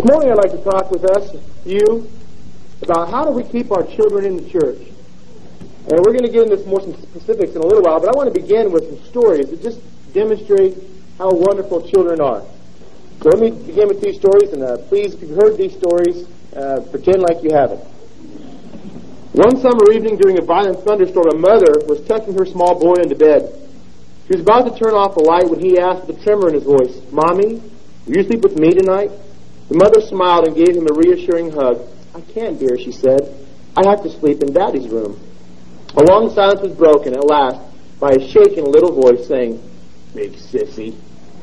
This morning I'd like to talk with you, about how do we keep our children in the church. And we're going to get into more some specifics in a little while, but I want to begin with some stories that just demonstrate how wonderful children are. So let me begin with these stories, and please, if you've heard these stories, pretend like you haven't. One summer evening during a violent thunderstorm, a mother was tucking her small boy into bed. She was about to turn off the light when he asked with a tremor in his voice, "Mommy, will you sleep with me tonight?" The mother smiled and gave him a reassuring hug. "I can't, dear," she said. "I have to sleep in Daddy's room." A long silence was broken at last by a shaken little voice saying, "Big sissy."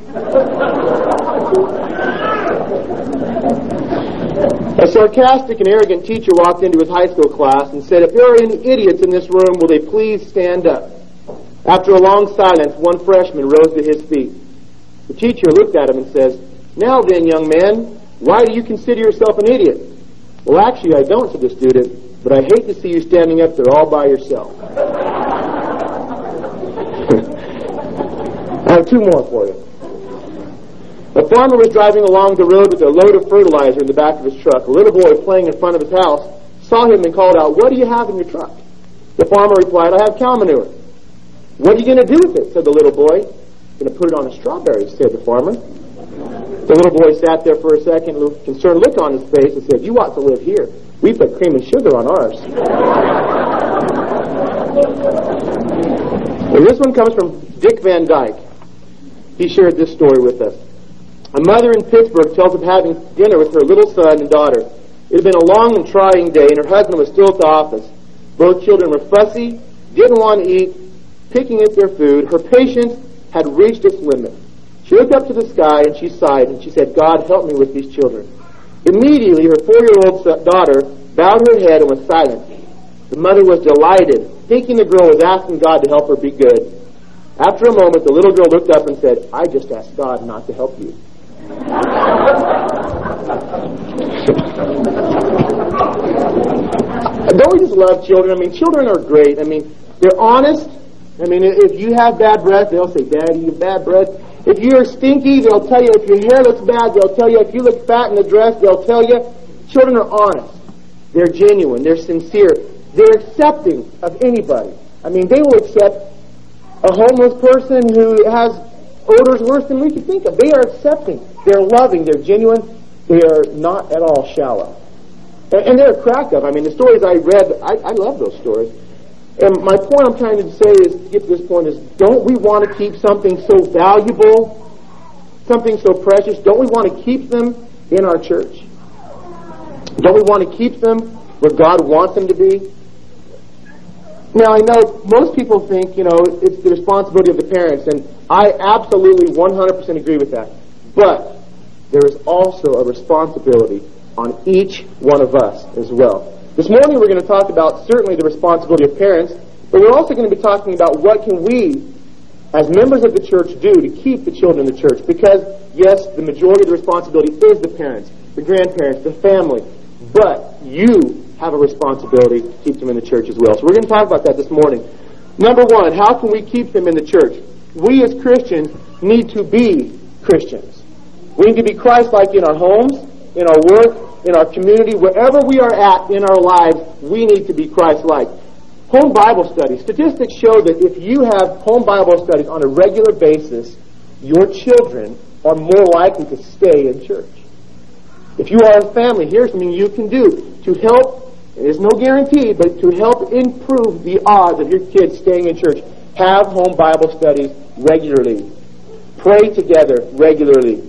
A sarcastic and arrogant teacher walked into his high school class and said, "If there are any idiots in this room, will they please stand up?" After a long silence, one freshman rose to his feet. The teacher looked at him and says, "Now then, young man, why do you consider yourself an idiot?" "Well, actually, I don't," said the student, "but I hate to see you standing up there all by yourself." I have two more for you. A farmer was driving along the road with a load of fertilizer in the back of his truck. A little boy playing in front of his house saw him and called out, "What do you have in your truck?" The farmer replied, "I have cow manure." "What are you going to do with it?" said the little boy. "I'm going to put it on a strawberry," said the farmer. The little boy sat there for a second, a concerned look on his face, and said, "You ought to live here. We put cream and sugar on ours." And this one comes from Dick Van Dyke. He shared this story with us. A mother in Pittsburgh tells of having dinner with her little son and daughter. It had been a long and trying day, and her husband was still at the office. Both children were fussy, didn't want to eat, picking at their food. Her patience had reached its limit. She looked up to the sky and she sighed and she said, "God, help me with these children." Immediately, her 4-year-old daughter bowed her head and was silent. The mother was delighted, thinking the girl was asking God to help her be good. After a moment, the little girl looked up and said, "I just asked God not to help you." Don't we just love children? I mean, children are great. I mean, they're honest. I mean, if you have bad breath, they'll say, "Daddy, you have bad breath." If you're stinky, they'll tell you. If your hair looks bad, they'll tell you. If you look fat in the dress, they'll tell you. Children are honest. They're genuine. They're sincere. They're accepting of anybody. I mean, they will accept a homeless person who has odors worse than we could think of. They are accepting. They're loving. They're genuine. They are not at all shallow. And they're a crack up. I mean, the stories I read, I love those stories. And my point I'm trying to say is, to get to this point, is don't we want to keep something so valuable, something so precious, don't we want to keep them in our church? Don't we want to keep them where God wants them to be? Now, I know most people think, it's the responsibility of the parents, and I absolutely 100% agree with that. But there is also a responsibility on each one of us as well. This morning we're going to talk about certainly the responsibility of parents, but we're also going to be talking about what can we, as members of the church, do to keep the children in the church. Because, yes, the majority of the responsibility is the parents, the grandparents, the family, but you have a responsibility to keep them in the church as well. So we're going to talk about that this morning. Number one, how can we keep them in the church? We as Christians need to be Christians. We need to be Christ-like in our homes, in our work, in our community, wherever we are at in our lives, we need to be Christ-like. Home Bible studies. Statistics show that if you have home Bible studies on a regular basis, your children are more likely to stay in church. If you are a family, here's something you can do to help, there's no guarantee, but to help improve the odds of your kids staying in church. Have home Bible studies regularly. Pray together regularly.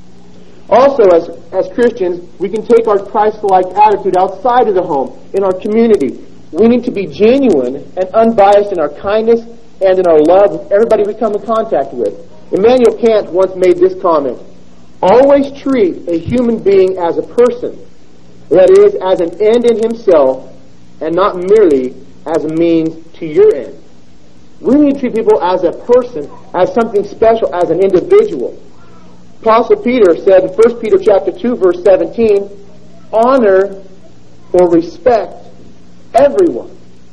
Also, as Christians, we can take our Christ-like attitude outside of the home, in our community. We need to be genuine and unbiased in our kindness and in our love with everybody we come in contact with. Immanuel Kant once made this comment: "Always treat a human being as a person, that is, as an end in himself, and not merely as a means to your end." We need to treat people as a person, as something special, as an individual. Apostle Peter said in 1 Peter chapter 2, verse 17, "Honor or respect everyone."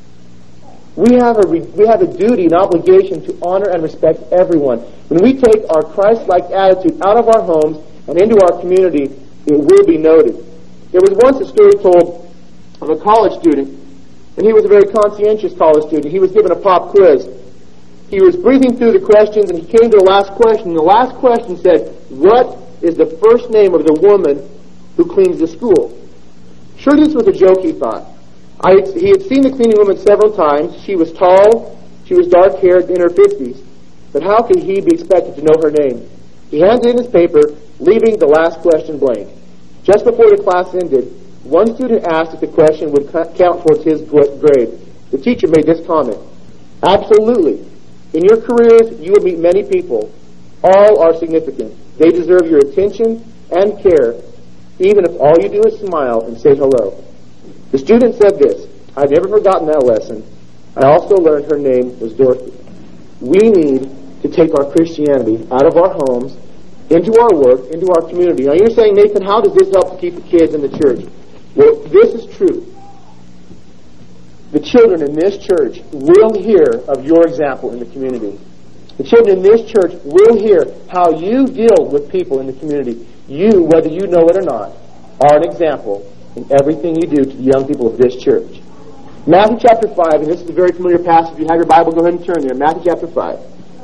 We have a duty, an obligation to honor and respect everyone. When we take our Christ-like attitude out of our homes and into our community, it will be noted. There was once a story told of a college student, and he was a very conscientious college student. He was given a pop quiz. He was breathing through the questions, and he came to the last question. The last question said, "What is the first name of the woman who cleans the school?" Surely this was a joke, he thought. He had seen the cleaning woman several times. She was tall. She was dark-haired, in her 50s. But how could he be expected to know her name? He handed in his paper, leaving the last question blank. Just before the class ended, one student asked if the question would count towards his grade. The teacher made this comment: "Absolutely. In your careers, you will meet many people. All are significant. They deserve your attention and care, even if all you do is smile and say hello." The student said this: "I've never forgotten that lesson. I also learned her name was Dorothy." We need to take our Christianity out of our homes, into our work, into our community. Now you're saying, "Nathan, how does this help to keep the kids in the church?" Well, this is true. The children in this church will hear of your example in the community. The children in this church will hear how you deal with people in the community. You, whether you know it or not, are an example in everything you do to the young people of this church. Matthew chapter 5, and this is a very familiar passage. If you have your Bible, go ahead and turn there. Matthew chapter 5.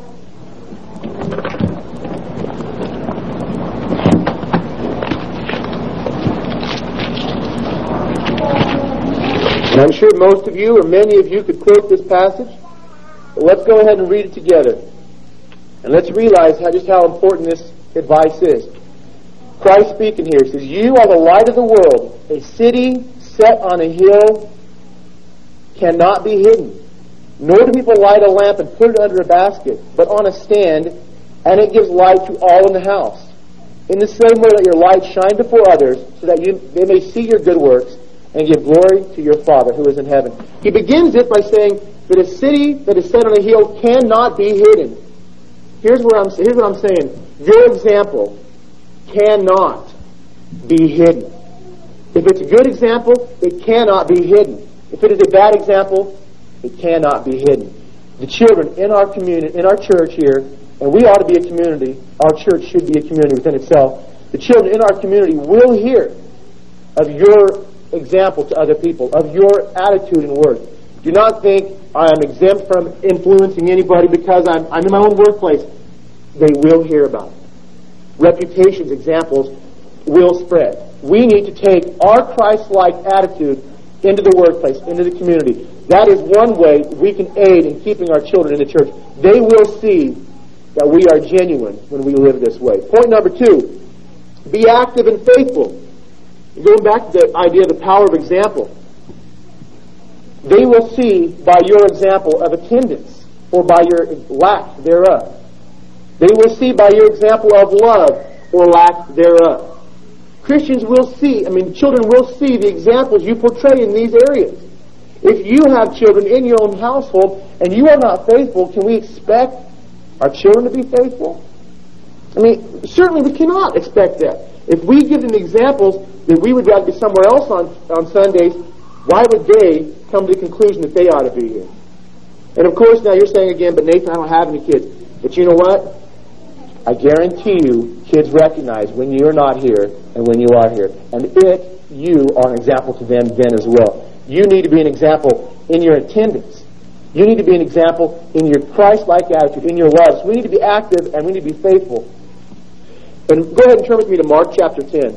And I'm sure most of you, or many of you, could quote this passage. But let's go ahead and read it together. And let's realize just how important this advice is. Christ speaking here says, "You are the light of the world. A city set on a hill cannot be hidden. Nor do people light a lamp and put it under a basket, but on a stand, and it gives light to all in the house. In the same way, let your light shine before others, so that they may see your good works and give glory to your Father who is in heaven." He begins it by saying that a city that is set on a hill cannot be hidden. Here's what I'm saying. Your example cannot be hidden. If it's a good example, it cannot be hidden. If it is a bad example, it cannot be hidden. The children in our community, in our church here, and we ought to be a community. Our church should be a community within itself. The children in our community will hear of your example to other people, of your attitude and work. Do not think I am exempt from influencing anybody because I'm in my own workplace. They will hear about it. Reputations, examples will spread. We need to take our Christ-like attitude into the workplace, into the community. That is one way we can aid in keeping our children in the church. They will see that we are genuine when we live this way. Point number 2, be active and faithful. Going back to the idea of the power of example. They will see by your example of attendance or by your lack thereof. They will see by your example of love or lack thereof. Christians will see, children will see the examples you portray in these areas. If you have children in your own household and you are not faithful, can we expect our children to be faithful? Certainly we cannot expect that. If we give them examples that we would rather be somewhere else on Sundays, why would they come to the conclusion that they ought to be here? And of course, now you're saying again, "But Nathan, I don't have any kids." But you know what? I guarantee you, kids recognize when you're not here and when you are here. And you are an example to them then as well. You need to be an example in your attendance. You need to be an example in your Christ-like attitude, in your love. So we need to be active and we need to be faithful. And go ahead and turn with me to Mark chapter 10.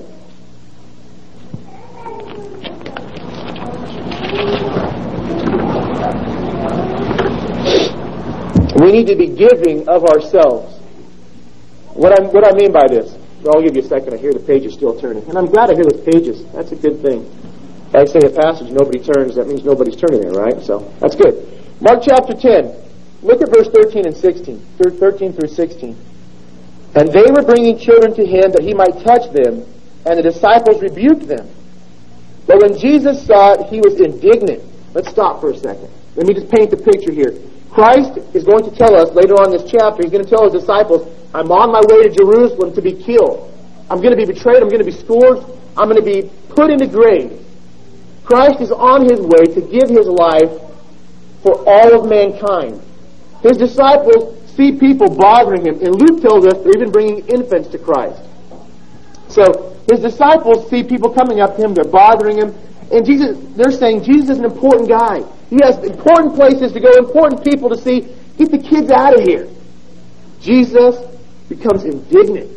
We need to be giving of ourselves. What I mean by this, well, I'll give you a second. I hear the pages still turning. And I'm glad I hear those pages. That's a good thing. If I say a passage, nobody turns, that means nobody's turning there, right? So that's good. Mark chapter 10. Look at verse 13 and 16. 13 through 16. "And they were bringing children to him that he might touch them, and the disciples rebuked them. But when Jesus saw it, he was indignant." Let's stop for a second. Let me just paint the picture here. Christ is going to tell us later on in this chapter, he's going to tell his disciples, "I'm on my way to Jerusalem to be killed. I'm going to be betrayed. I'm going to be scourged. I'm going to be put in the grave." Christ is on his way to give his life for all of mankind. His disciples see people bothering him, and Luke tells us they're even bringing infants to Christ. So his disciples see people coming up to him, they're bothering him, and they're saying Jesus is an important guy. He has important places to go, important people to see. Get the kids out of here. Jesus becomes indignant.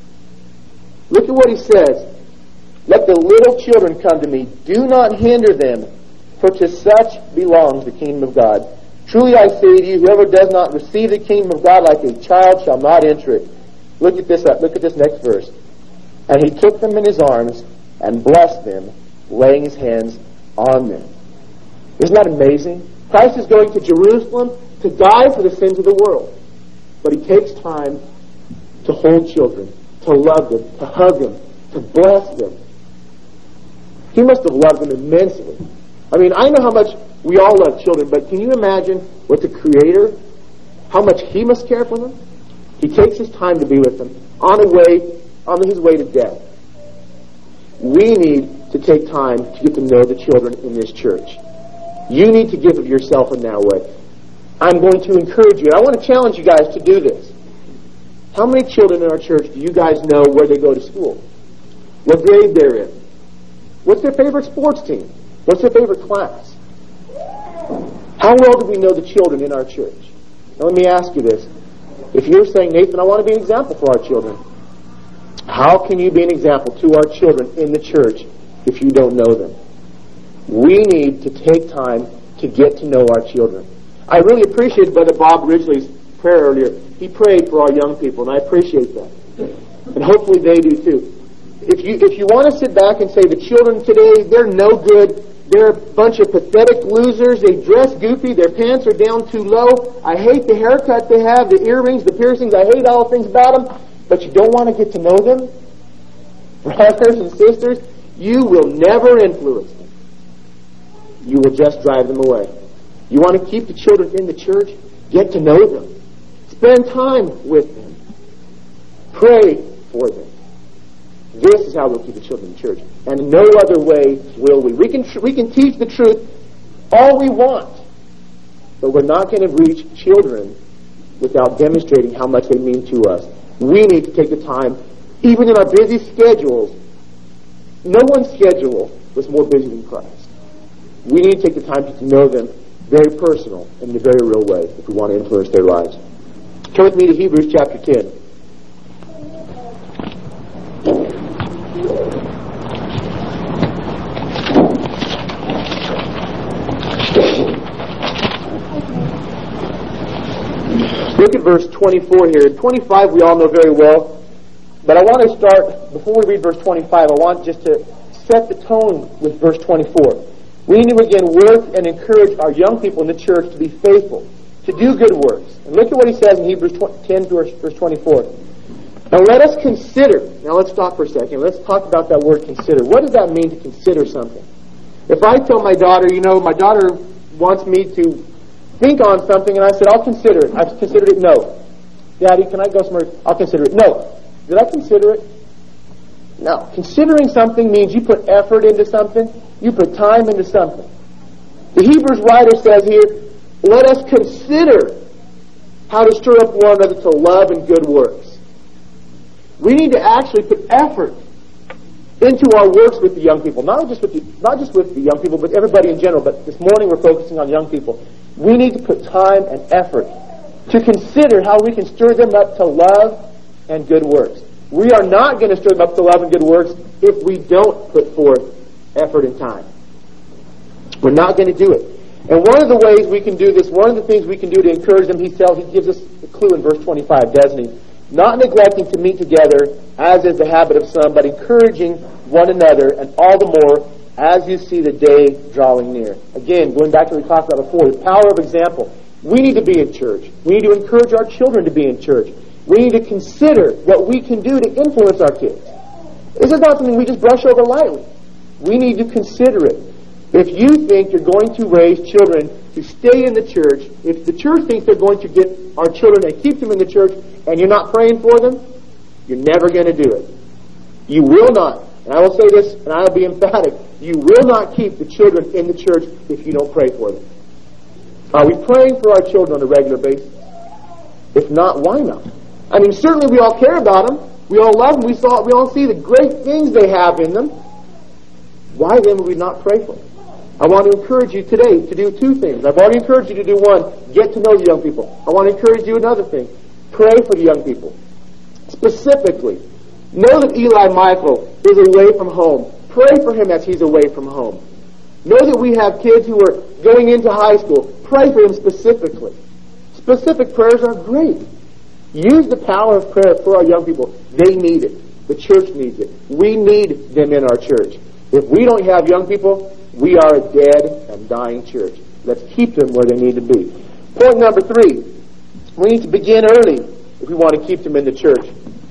Look at what he says. Let the little children come to me. Do not hinder them, for to such belongs the kingdom of God. Truly I say to you, whoever does not receive the kingdom of God like a child shall not enter it. Look at this next verse. And he took them in his arms and blessed them, laying his hands on them. Isn't that amazing? Christ is going to Jerusalem to die for the sins of the world. But he takes time to hold children, to love them, to hug them, to bless them. He must have loved them immensely. I mean, I know how much we all love children, but can you imagine what the Creator, how much He must care for them? He takes His time to be with them on His way to death. We need to take time to get to know the children in this church. You need to give of yourself in that way. I'm going to encourage you. I want to challenge you guys to do this. How many children in our church do you guys know where they go to school? What grade they're in? What's their favorite sports team? What's their favorite class? How well do we know the children in our church? Now let me ask you this. If you're saying, Nathan, I want to be an example for our children, how can you be an example to our children in the church if you don't know them? We need to take time to get to know our children. I really appreciated Brother Bob Ridgely's prayer earlier. He prayed for our young people, and I appreciate that. And hopefully they do too. If you want to sit back and say the children today, they're no good, they're a bunch of pathetic losers, they dress goofy, their pants are down too low, I hate the haircut they have, the earrings, the piercings, I hate all the things about them, but you don't want to get to know them, brothers and sisters, you will never influence them. You will just drive them away. You want to keep the children in the church? Get to know them. Spend time with them. Pray for them. This is how we'll keep the children in church. And in no other way will we. We can teach the truth all we want, but we're not going to reach children without demonstrating how much they mean to us. We need to take the time, even in our busy schedules. No one's schedule was more busy than Christ. We need to take the time to know them very personal and in a very real way if we want to influence their lives. Turn with me to Hebrews chapter 10. Look at verse 24 here. 25 we all know very well. But I want to start, before we read verse 25, I want just to set the tone with verse 24. We need to again work and encourage our young people in the church to be faithful, to do good works. And look at what he says in Hebrews 10 verse 24. Now let us consider. Now let's stop for a second. Let's talk about that word consider. What does that mean to consider something? If I tell my daughter, my daughter wants me to think on something, and I said, I'll consider it. I've considered it. No. Daddy, can I go somewhere? I'll consider it. No. Did I consider it? No. Considering something means you put effort into something. You put time into something. The Hebrews writer says here, let us consider how to stir up one another to love and good works. We need to actually put effort into our works with the young people. Not just with the young people, but everybody in general. But this morning we're focusing on young people. We need to put time and effort to consider how we can stir them up to love and good works. We are not going to stir them up to love and good works if we don't put forth effort and time. We're not going to do it. And one of the ways we can do this, one of the things we can do to encourage them, he gives us a clue in verse 25, doesn't he? Not neglecting to meet together, as is the habit of some, but encouraging one another, and all the more as you see the day drawing near. Again, going back to what we talked about before, the power of example. We need to be in church. We need to encourage our children to be in church. We need to consider what we can do to influence our kids. This is not something we just brush over lightly. We need to consider it. If you think you're going to raise children to stay in the church, if the church thinks they're going to get our children and keep them in the church, and you're not praying for them, you're never going to do it. You will not, and I will say this, and I will be emphatic, you will not keep the children in the church if you don't pray for them. Are we praying for our children on a regular basis? If not, why not? I mean, certainly we all care about them. We all love them. We all see the great things they have in them. Why then would we not pray for them? I want to encourage you today to do two things. I've already encouraged you to do one, get to know the young people. I want to encourage you another thing. Pray for the young people. Specifically, know that Eli Michael is away from home. Pray for him as he's away from home. Know that we have kids who are going into high school. Pray for them specifically. Specific prayers are great. Use the power of prayer for our young people. They need it. The church needs it. We need them in our church. If we don't have young people, we are a dead and dying church. Let's keep them where they need to be. Point number 3. We need to begin early if we want to keep them in the church.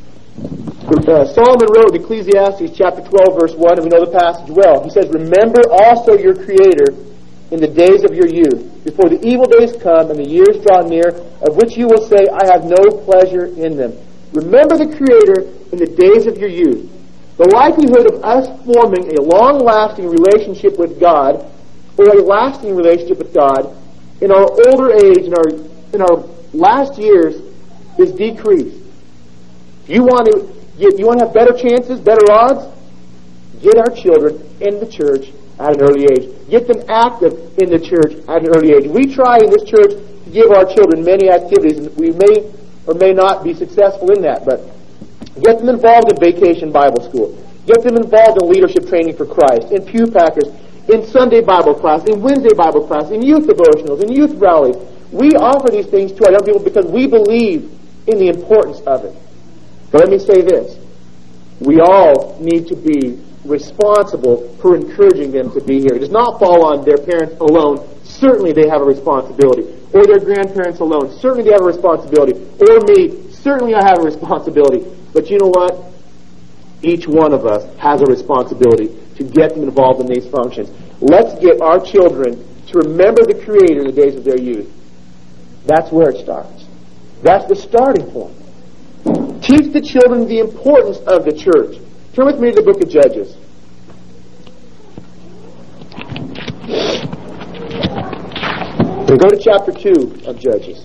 Solomon wrote in Ecclesiastes chapter 12, verse 1, and we know the passage well. He says, "Remember also your Creator in the days of your youth, before the evil days come and the years draw near, of which you will say, I have no pleasure in them." Remember the Creator in the days of your youth. The likelihood of us forming a long-lasting relationship with God, or a lasting relationship with God, in our older age, in our last years, is decreased. If you want to have better chances, better odds, get our children in the church at an early age. Get them active in the church at an early age. We try in this church to give our children many activities, and we may or may not be successful in that, but get them involved in Vacation Bible School. Get them involved in leadership training for Christ, in Pew Packers, in Sunday Bible class, in Wednesday Bible class, in youth devotionals, in youth rallies. We offer these things to our young people because we believe in the importance of it. But let me say this. We all need to be responsible for encouraging them to be here. It does not fall on their parents alone. Certainly they have a responsibility. Or their grandparents alone. Certainly they have a responsibility. Or me. Certainly I have a responsibility. But you know what? Each one of us has a responsibility to get them involved in these functions. Let's get our children to remember the Creator in the days of their youth. That's where it starts. That's the starting point. Teach the children the importance of the church. Turn with me to the book of Judges. We go to chapter 2 of Judges.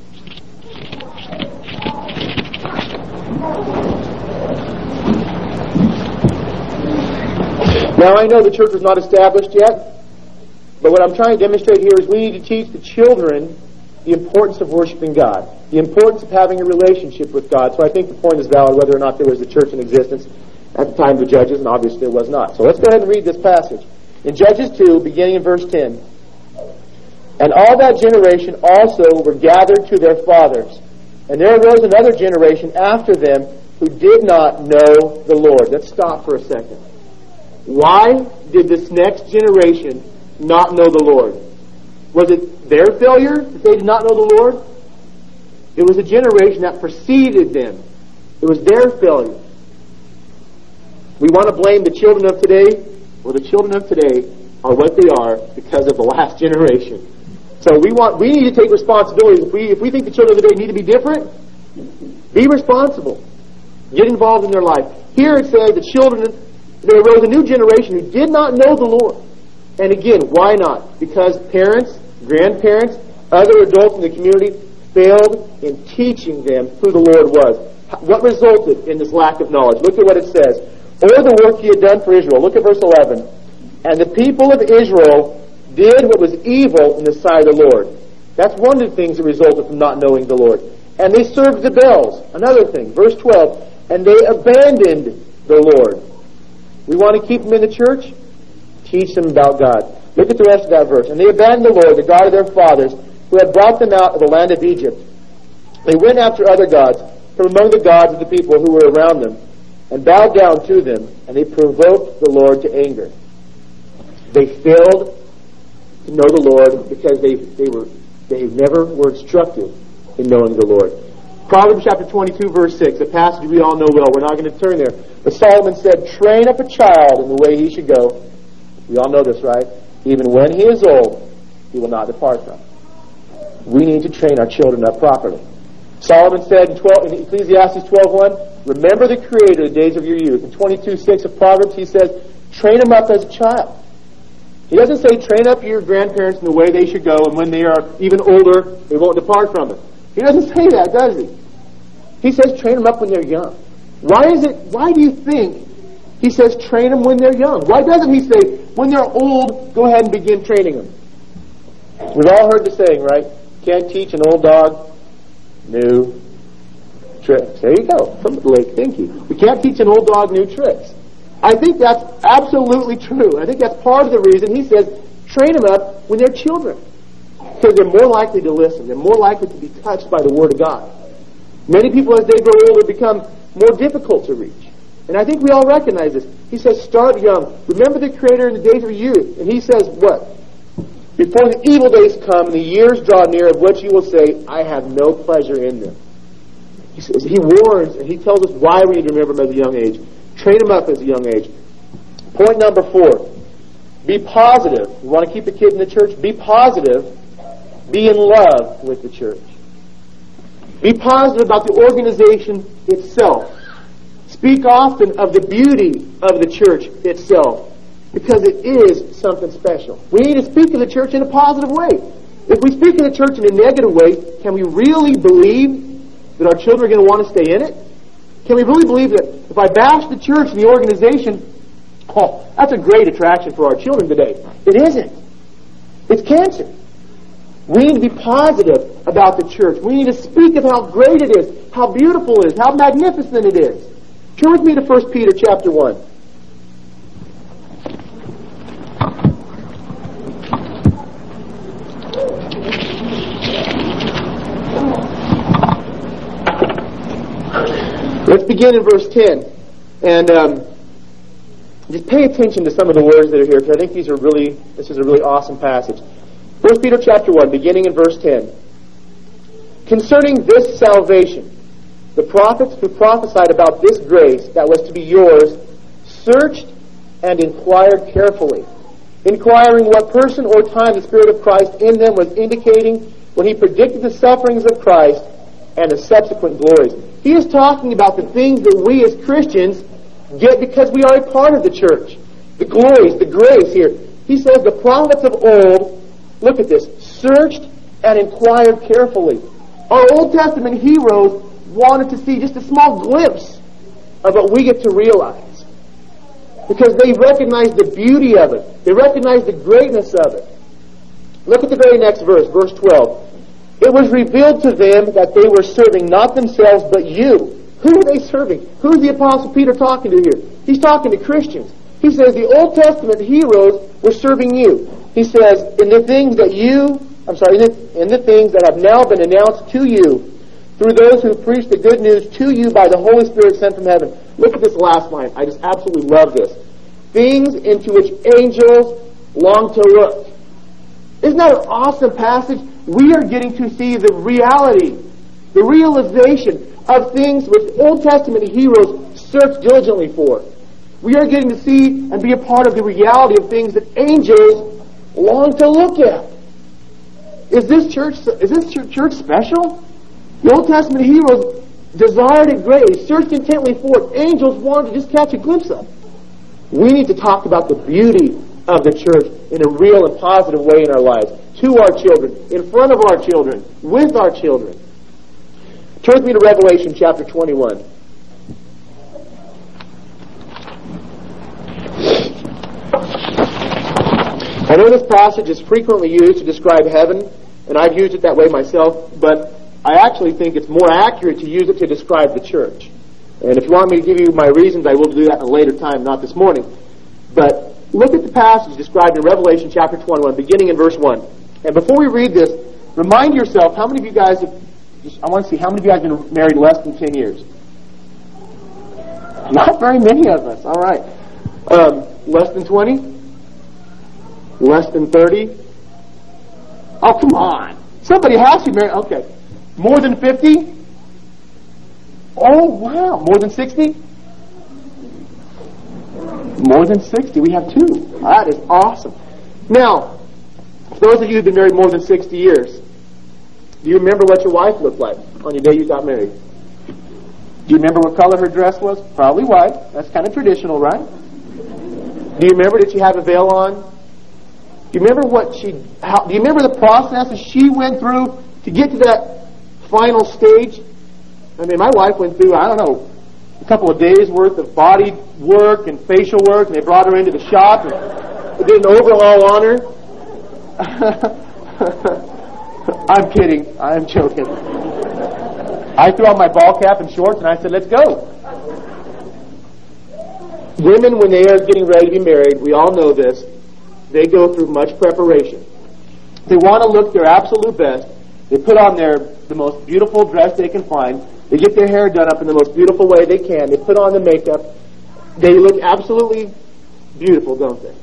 Now I know the church was not established yet, but what I'm trying to demonstrate here is we need to teach the children the importance of worshiping God, the importance of having a relationship with God. So I think the point is valid whether or not there was a church in existence at the time of the Judges, and obviously there was not. So let's go ahead and read this passage. In Judges 2, beginning in verse 10. "And all that generation also were gathered to their fathers. And there arose another generation after them who did not know the Lord." Let's stop for a second. Why did this next generation not know the Lord? Was it their failure that they did not know the Lord? It was a generation that preceded them. It was their failure. We want to blame the children of today. Well, the children of today are what they are because of the last generation. So we need to take responsibility. If we think the children of today need to be different, be responsible. Get involved in their life. Here it says there arose a new generation who did not know the Lord. And again, why not? Because parents, grandparents, other adults in the community failed in teaching them who the Lord was. What resulted in this lack of knowledge? Look at what it says. "Or the work he had done for Israel." Look at verse 11. "And the people of Israel did what was evil in the sight of the Lord." That's one of the things that resulted from not knowing the Lord. "And they served the bells." Another thing. Verse 12. "And they abandoned the Lord." We want to keep them in the church? Teach them about God. Look at the rest of that verse. "And they abandoned the Lord, the God of their fathers, who had brought them out of the land of Egypt. They went after other gods from among the gods of the people who were around them, and bowed down to them, and they provoked the Lord to anger." They failed to know the Lord because they never were instructed in knowing the Lord. Proverbs chapter 22, verse 6, a passage we all know well. We're not going to turn there. But Solomon said, "Train up a child in the way he should go." We all know this, right? "Even when he is old, he will not depart from it." We need to train our children up properly. Solomon said in Ecclesiastes 12:1, "Remember the Creator in the days of your youth." In 22:6 of Proverbs, he says, "Train them up as a child." He doesn't say train up your grandparents in the way they should go, and when they are even older, they won't depart from it. He doesn't say that, does he? He says train them up when they're young. Why do you think he says train them when they're young? Why doesn't he say, when they're old, go ahead and begin training them? We've all heard the saying, right? Can't teach an old dog new tricks. There you go. From Lake, thank you. We can't teach an old dog new tricks. I think that's absolutely true. I think that's part of the reason he says train them up when they're children. Because they're more likely to listen. They're more likely to be touched by the Word of God. Many people, as they grow older, become more difficult to reach. And I think we all recognize this. He says, start young. Remember the Creator in the days of youth. And he says, what? Before the evil days come and the years draw near, of which you will say, I have no pleasure in them. He says, he warns and he tells us why we need to remember them as a young age. Train them up as a young age. Point number 4. Be positive. You want to keep a kid in the church? Be positive. Be in love with the church. Be positive about the organization itself. Speak often of the beauty of the church itself, because it is something special. We need to speak of the church in a positive way. If we speak of the church in a negative way, can we really believe that our children are going to want to stay in it? Can we really believe that if I bash the church and the organization, oh, that's a great attraction for our children today? It isn't. It's cancer. We need to be positive about the church. We need to speak of how great it is, how beautiful it is, how magnificent it is. Turn with me to 1 Peter chapter 1. Let's begin in verse 10. And just pay attention to some of the words that are here, because I think this is a really awesome passage. 1 Peter chapter 1, beginning in verse 10. Concerning this salvation, the prophets who prophesied about this grace that was to be yours searched and inquired carefully, inquiring what person or time the Spirit of Christ in them was indicating when he predicted the sufferings of Christ and the subsequent glories. He is talking about the things that we as Christians get because we are a part of the church. The glories, the grace here. He says the prophets of old, look at this, searched and inquired carefully. Our Old Testament heroes wanted to see just a small glimpse of what we get to realize, because they recognized the beauty of it. They recognized the greatness of it. Look at the very next verse, verse 12. It was revealed to them that they were serving not themselves but you. Who are they serving? Who's the Apostle Peter talking to here? He's talking to Christians. He says the Old Testament heroes were serving you. He says, in the things that have now been announced to you through those who preach the good news to you by the Holy Spirit sent from heaven. Look at this last line. I just absolutely love this. Things into which angels long to look. Isn't that an awesome passage? We are getting to see the reality, the realization of things which Old Testament heroes searched diligently for. We are getting to see and be a part of the reality of things that angels long to look at. Is this church special? The Old Testament heroes desired it greatly, searched intently for it. Angels wanted to just catch a glimpse of it. We need to talk about the beauty of the church in a real and positive way in our lives, to our children, in front of our children, with our children. Turn with me to Revelation chapter 21. I know this passage is frequently used to describe heaven, and I've used it that way myself, but I actually think it's more accurate to use it to describe the church. And if you want me to give you my reasons, I will do that at a later time, not this morning. But look at the passage described in Revelation chapter 21, beginning in verse 1. And before we read this, remind yourself, how many of you guys I want to see how many of you guys have been married less than 10 years? Not very many of us. All right. Less than 20? Less than 30? Oh, come on. Somebody has to be married. Okay. More than 50? Oh, wow. More than 60? More than 60. We have 2. That is awesome. Now, for those of you who have been married more than 60 years, do you remember what your wife looked like on your day you got married? Do you remember what color her dress was? Probably white. That's kind of traditional, right? Do you remember, did she have a veil on? Do you remember do you remember the processes she went through to get to that final stage? I mean, my wife went through, a couple of days worth of body work and facial work, and they brought her into the shop and they did an overhaul on her. I'm kidding. I'm joking. I threw on my ball cap and shorts and I said, let's go. Women, when they are getting ready to be married, we all know this, they go through much preparation. They want to look their absolute best. They put on the most beautiful dress they can find. They get their hair done up in the most beautiful way they can. They put on the makeup. They look absolutely beautiful, don't they?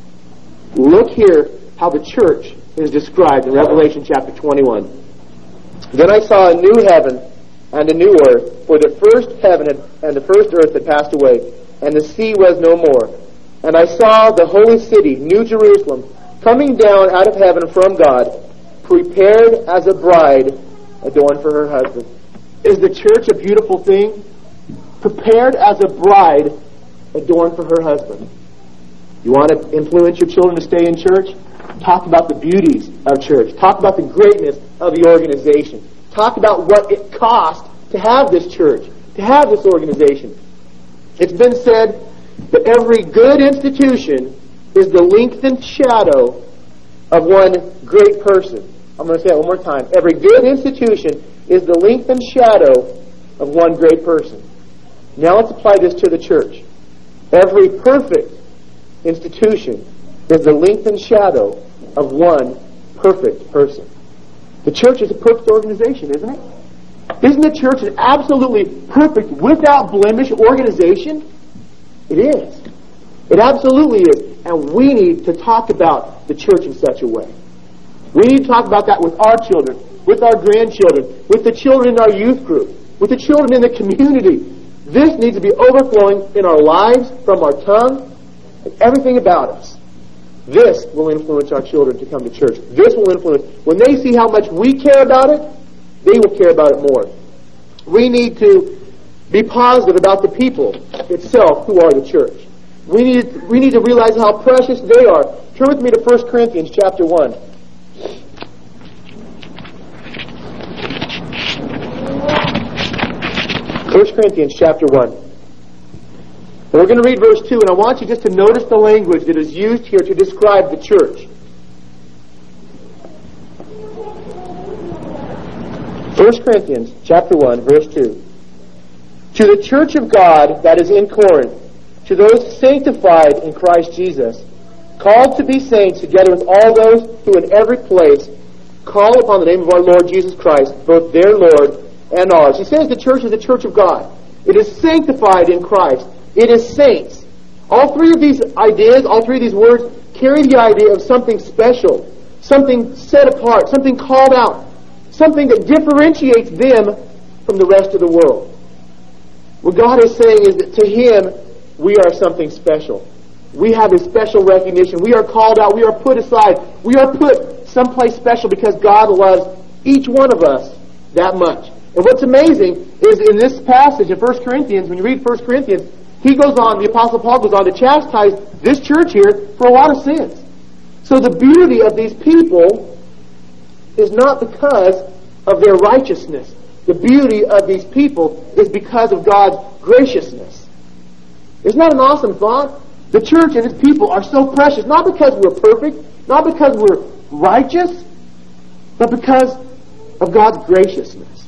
Look here how the church is described in Revelation chapter 21. Then I saw a new heaven and a new earth, for the first heaven and the first earth had passed away, and the sea was no more. And I saw the holy city, New Jerusalem, coming down out of heaven from God, prepared as a bride adorned for her husband. Is the church a beautiful thing? Prepared as a bride adorned for her husband. You want to influence your children to stay in church? Talk about the beauties of church. Talk about the greatness of the organization. Talk about what it cost to have this church, to have this organization. It's been said that every good institution is the lengthened shadow of one great person. I'm going to say that one more time. Every good institution is the lengthened shadow of one great person. Now let's apply this to the church. Every perfect institution is the lengthened shadow of one perfect person. The church is a perfect organization, isn't it? Isn't the church an absolutely perfect, without blemish organization? It is. It absolutely is. And we need to talk about the church in such a way. We need to talk about that with our children, with our grandchildren, with the children in our youth group, with the children in the community. This needs to be overflowing in our lives, from our tongue, and everything about us. This will influence our children to come to church. This will influence. When they see how much we care about it, they will care about it more. We need to be positive about the people itself who are the church. We need to realize how precious they are. Turn with me to 1 Corinthians chapter 1. 1 Corinthians chapter 1. And we're going to read verse 2, and I want you just to notice the language that is used here to describe the church. 1 Corinthians chapter 1, verse 2. To the church of God that is in Corinth, to those sanctified in Christ Jesus, called to be saints together with all those who in every place call upon the name of our Lord Jesus Christ, both their Lord and ours. He says the church is the church of God. It is sanctified in Christ. It is saints. All three of these ideas, all three of these words carry the idea of something special, something set apart, something called out, something that differentiates them from the rest of the world. What God is saying is that to Him, we are something special. We have a special recognition. We are called out. We are put aside. We are put someplace special because God loves each one of us that much. And what's amazing is in this passage in 1 Corinthians, when you read 1 Corinthians, the Apostle Paul goes on to chastise this church here for a lot of sins. So the beauty of these people is not because of their righteousness. The beauty of these people is because of God's graciousness. Isn't that an awesome thought? The church and its people are so precious, not because we're perfect, not because we're righteous, but because of God's graciousness.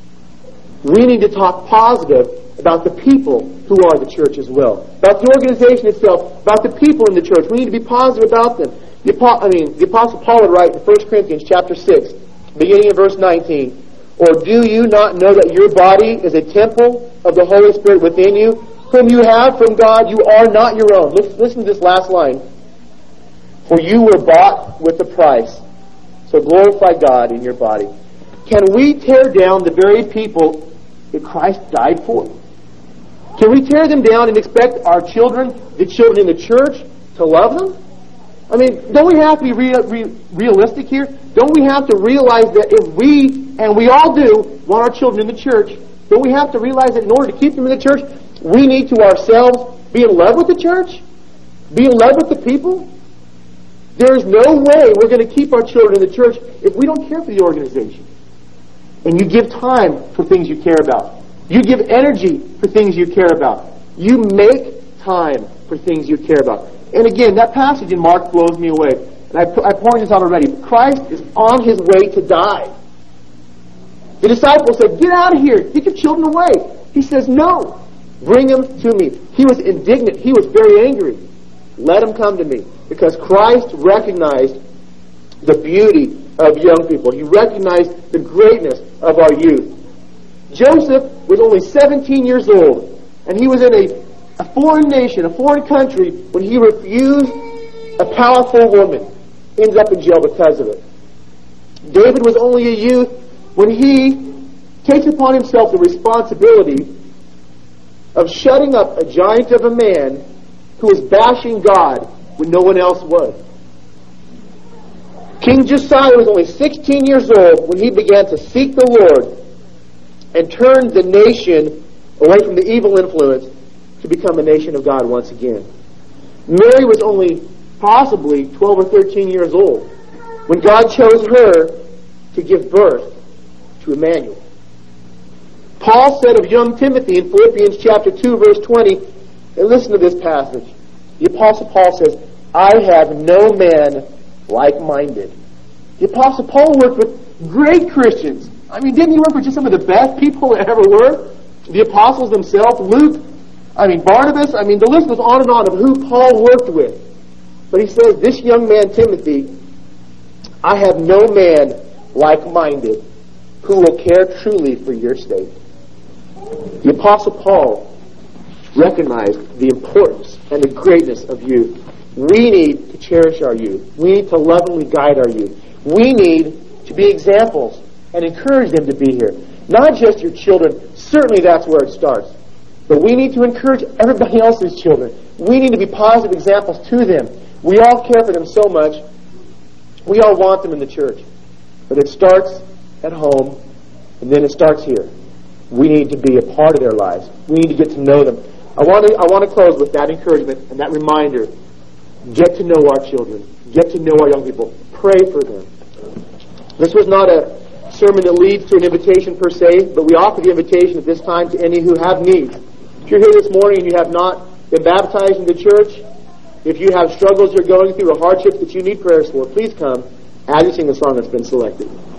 We need to talk positive about the people who are the church as well. About the organization itself, about the people in the church. We need to be positive about them. The Apostle Paul would write in 1 Corinthians chapter 6, beginning in verse 19, or do you not know that your body is a temple of the Holy Spirit within you, whom you have from God? You are not your own. Listen to this last line. For you were bought with a price. So glorify God in your body. Can we tear down the very people that Christ died for? Can we tear them down and expect our children, the children in the church, to love them? I mean, don't we have to be realistic here? Don't we have to realize that if we, and we all do, want our children in the church, don't we have to realize that in order to keep them in the church, we need to ourselves be in love with the church? Be in love with the people? There is no way we're going to keep our children in the church if we don't care for the organization. And you give time for things you care about. You give energy for things you care about. You make time for things you care about. And again, that passage in Mark blows me away. And I pointed this out already. Christ is on his way to die. The disciples said, get out of here. Get your children away. He says, no. Bring them to me. He was indignant. He was very angry. Let them come to me. Because Christ recognized the beauty of young people. He recognized the greatness of our youth. Joseph was only 17 years old, and he was in a foreign nation, a foreign country, when he refused a powerful woman. Ends up in jail because of it. David was only a youth when he takes upon himself the responsibility of shutting up a giant of a man who was bashing God when no one else was. King Josiah was only 16 years old when he began to seek the Lord and turned the nation away from the evil influence to become a nation of God once again. Mary was only possibly 12 or 13 years old when God chose her to give birth to Emmanuel. Paul said of young Timothy in Philippians chapter 2, verse 20, and listen to this passage. The Apostle Paul says, I have no man like-minded. The Apostle Paul worked with great Christians. I mean, didn't he work with just some of the best people that ever were? The apostles themselves, Luke, Barnabas, the list goes on and on of who Paul worked with. But he says, this young man, Timothy, I have no man like-minded who will care truly for your sake. The Apostle Paul recognized the importance and the greatness of youth. We need to cherish our youth. We need to lovingly guide our youth. We need to be examples and encourage them to be here. Not just your children. Certainly that's where it starts. But we need to encourage everybody else's children. We need to be positive examples to them. We all care for them so much. We all want them in the church. But it starts at home, and then it starts here. We need to be a part of their lives. We need to get to know them. I want to close with that encouragement and that reminder. Get to know our children. Get to know our young people. Pray for them. This was not a sermon that leads to an invitation per se, but we offer the invitation at this time to any who have needs. If you're here this morning and you have not been baptized in the church, if you have struggles you're going through or hardships that you need prayers for, please come as you sing the song that's been selected.